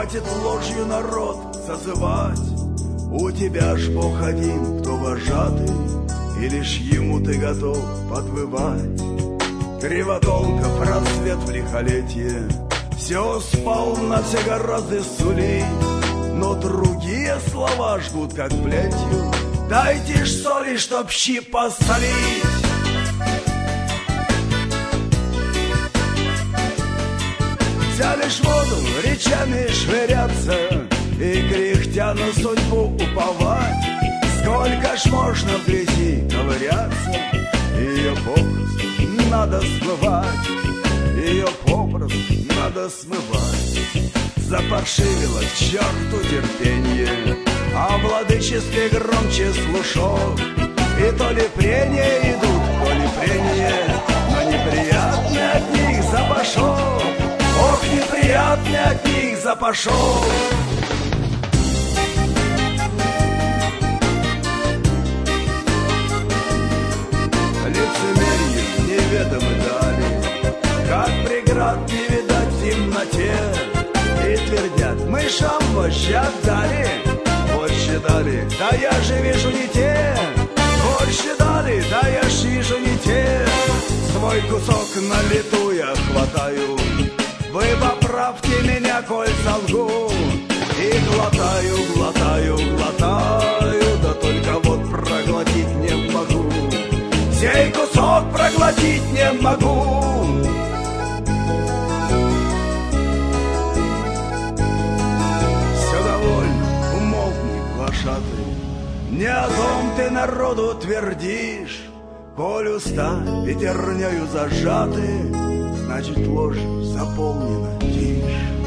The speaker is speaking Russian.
хватит ложью народ созывать. У тебя ж Бог один, кто вожатый, и лишь ему ты готов подвывать. Кривотолков рассвет в лихолетье все сполна, все гораздо сулить, но другие слова жгут, как плетью. Дайте ж соли, чтоб щи посолить. Взяли ж воду речами швыряться и кряхтя на судьбу уповать. Сколько ж можно в грязи ковыряться, ее попросту надо смывать, ее попросту надо смывать. Запаршивило к черту терпенье, а владыческий громче слушок. И то ли прения идут, то ли прения, но неприятный от них запашок. Ох, неприятный от них запашок. Лицемерие неведомы дали, как преград не видать в темноте. И твердят, мышам вожжат дали, больше дали, да я же вижу не те. Больше дали, да я ж вижу не те. Свой кусок на лету я хватаю, вы поправьте меня, коль солгу. И глотаю, глотаю, глотаю, да только вот проглотить не могу. Сей кусок проглотить не могу. Все довольно, умолкни, глашатый, не о том ты народу твердишь. Коль уста пятернёю зажаты, значит ложь заполнена тишь.